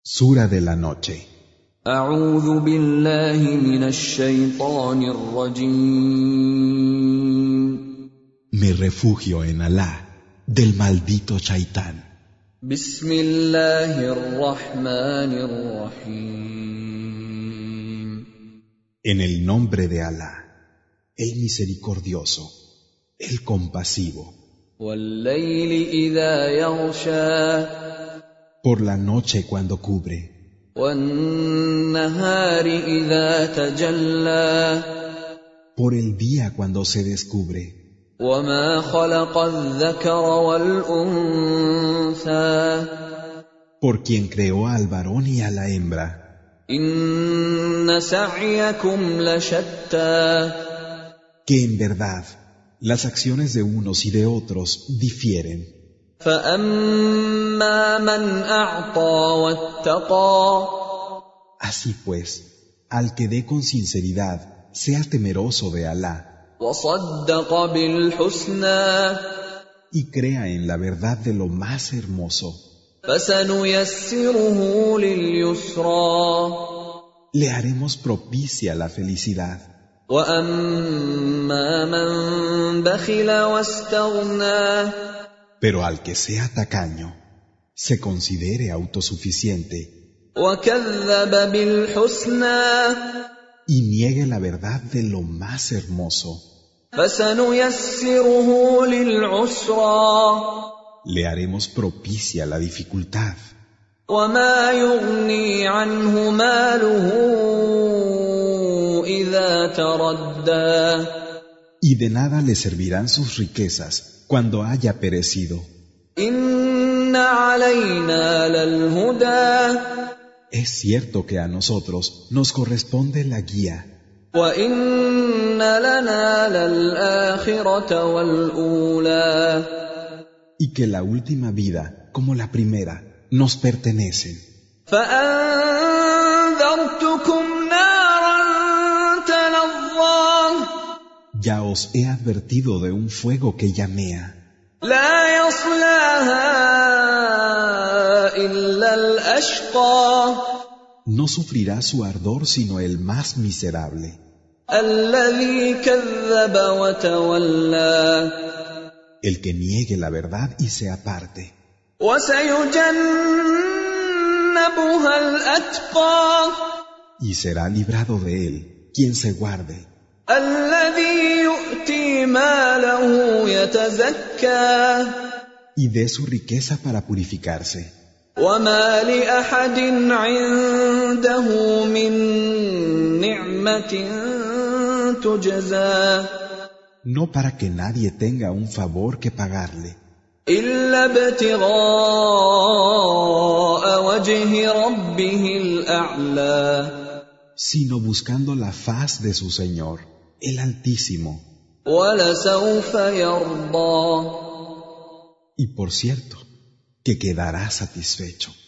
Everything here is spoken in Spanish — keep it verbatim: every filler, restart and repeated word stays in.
Sura de la noche. أعوذ بالله من الشيطان الرجيم. Me refugio en Alá, del maldito Shaitán. بسم الله الرحمن الرحيم. En el nombre de Alá, el misericordioso, el compasivo. والليل إذا يغشى. Por la noche cuando cubre. والنهار إذا تجلى. Por el día cuando se descubre. وما خلق الذكر والأنثى. Por quien creó al varón y a la hembra. إن سعيكم لشتى. Que en verdad, las acciones de unos y de otros difieren. فأما من أعطى واتقى. Así pues, al que dé con sinceridad, sea temeroso de Alá. وصدق بالحسنى. Y crea en la verdad de lo más hermoso. فسنيسره لليسرى. Le haremos propicia la felicidad. وأما من بخل واستغنى. Pero al que sea tacaño, se considere autosuficiente. وكذب بالحسنى. Y niegue la verdad de lo más hermoso. فسنيسره للعسرى. Le haremos propicia la dificultad. وما يغني عنه ماله إذا تردى. Y de nada le servirán sus riquezas cuando haya perecido. إن علينا للهدى. Es cierto que a nosotros nos corresponde la guía. وإن لنا للآخرة والأولى. Y que la última vida, como la primera, nos pertenecen. فأنذرتكم نارا تلظى. Ya os he advertido de un fuego que llamea. لا يصلاها إلا الأشقى. No sufrirá su ardor sino el más miserable. الذي كذب وتولى. El que niegue la verdad y se aparte. وسيجنبها الأتقى. Y será librado de él quien se guarde. الذي يؤتي ماله يتزكى. Y dé su riqueza para purificarse. وما لأحد عنده من نعمة تجزى. No para que nadie tenga un favor que pagarle. إلا ابتغاء وجه ربه الأعلى. Sino buscando la faz de su Señor, el Altísimo. ولسوف يرضى. Y por cierto, que quedará satisfecho.